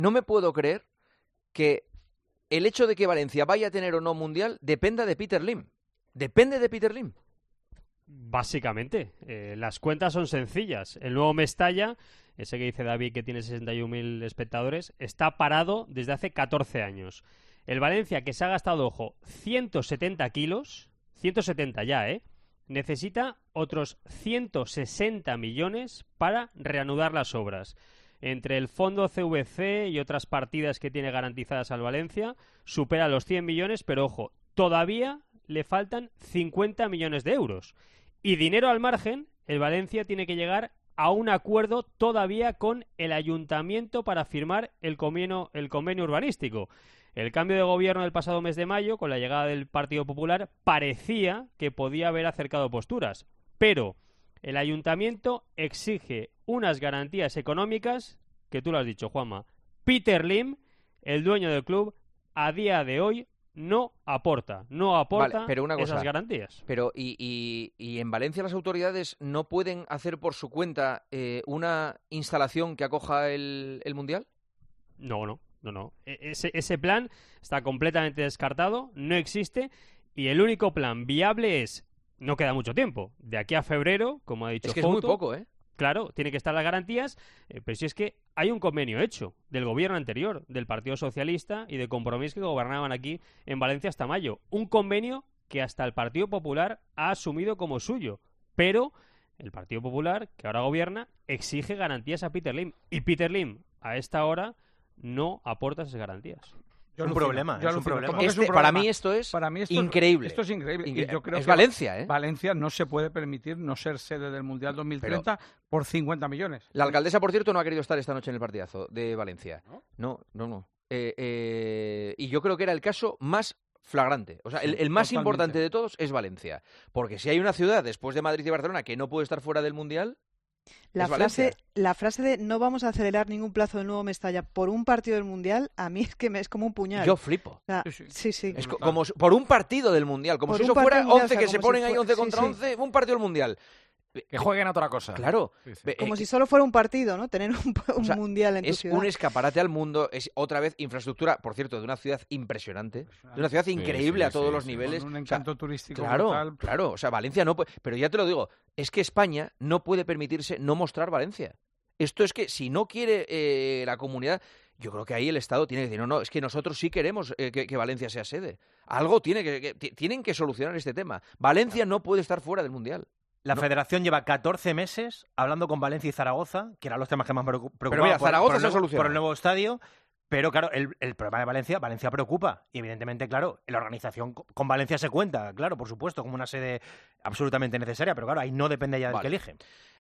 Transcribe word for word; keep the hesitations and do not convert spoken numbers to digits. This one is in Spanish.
No me puedo creer que el hecho de que Valencia vaya a tener o no Mundial dependa de Peter Lim. Depende de Peter Lim. Básicamente, eh, las cuentas son sencillas. El nuevo Mestalla, ese que dice David que tiene sesenta y un mil espectadores, está parado desde hace catorce años. El Valencia, que se ha gastado, ojo, ciento setenta kilos, ciento setenta ya, ¿eh? Necesita otros ciento sesenta millones para reanudar las obras. Entre el fondo C V C y otras partidas que tiene garantizadas al Valencia, supera los cien millones, pero ojo, todavía le faltan cincuenta millones de euros. Y dinero al margen, el Valencia tiene que llegar a un acuerdo todavía con el ayuntamiento para firmar el convenio, el convenio urbanístico. El cambio de gobierno del pasado mes de mayo, con la llegada del Partido Popular, parecía que podía haber acercado posturas. Pero el ayuntamiento exige unas garantías económicas, que tú lo has dicho, Juanma. Peter Lim, el dueño del club, a día de hoy no aporta, no aporta vale, pero una cosa, esas garantías. Pero y, y, y en Valencia las autoridades no pueden hacer por su cuenta eh, una instalación que acoja el, el Mundial? No, no, no, no. Ese, ese plan está completamente descartado, no existe, y el único plan viable es, no queda mucho tiempo, de aquí a febrero, como ha dicho Es que Fouto, es muy poco, ¿eh? Claro, tiene que estar las garantías, eh, pero si es que hay un convenio hecho del gobierno anterior, del Partido Socialista y de Compromís, que gobernaban aquí en Valencia hasta mayo. Un convenio que hasta el Partido Popular ha asumido como suyo. Pero el Partido Popular, que ahora gobierna, exige garantías a Peter Lim. Y Peter Lim, a esta hora, no aporta esas garantías. Es un problema, es un problema. Este, es un para problema. mí esto es para mí esto increíble. Esto es increíble. Incre- y yo creo es que Valencia, ¿eh? Valencia no se puede permitir no ser sede del Mundial dos mil treinta Pero por cincuenta millones. La alcaldesa, por cierto, no ha querido estar esta noche en el partidazo de Valencia. ¿No? No, no, no. Eh, eh, y yo creo que era el caso más flagrante. O sea, el, el más Totalmente. importante de todos es Valencia. Porque si hay una ciudad, después de Madrid y Barcelona, que no puede estar fuera del Mundial... La es frase, Valencia. la frase de no vamos a acelerar ningún plazo del nuevo Mestalla por un partido del Mundial, a mí es que me es como un puñal. Yo flipo. O sea, Sí, sí. sí, sí. Es co- como si- por un partido del Mundial, como Por si un eso partido fuera del Mundial, once o sea, que se como si ponen ahí fue- once sí, contra sí. once, un partido del Mundial. Que jueguen a otra cosa. Claro. Sí, sí. Ve- Como eh, si solo fuera un partido, ¿no? Tener un, un o sea, Mundial en tu es ciudad. un escaparate al mundo, es otra vez infraestructura, por cierto, de una ciudad impresionante, de una ciudad increíble sí, a todos sí, los sí. niveles. Con un O sea, encanto turístico claro, brutal. claro, o sea, Valencia no puede, pero ya te lo digo, es que España no puede permitirse no mostrar Valencia. Esto es que si no quiere eh, la comunidad, yo creo que ahí el Estado tiene que decir, no, no, es que nosotros sí queremos eh, que, que Valencia sea sede. Algo tiene que, que t- tienen que solucionar este tema. Valencia no puede estar fuera del Mundial. La No. federación lleva catorce meses hablando con Valencia y Zaragoza, que eran los temas que más preocu- preocupaban mira, por, Zaragoza por el se ha nuevo, solucionado. por el nuevo estadio. Pero claro, el, el problema de Valencia, Valencia preocupa. Y evidentemente, claro, la organización co- con Valencia se cuenta, claro, por supuesto, como una sede absolutamente necesaria. Pero claro, ahí no depende ya del Vale. que elige.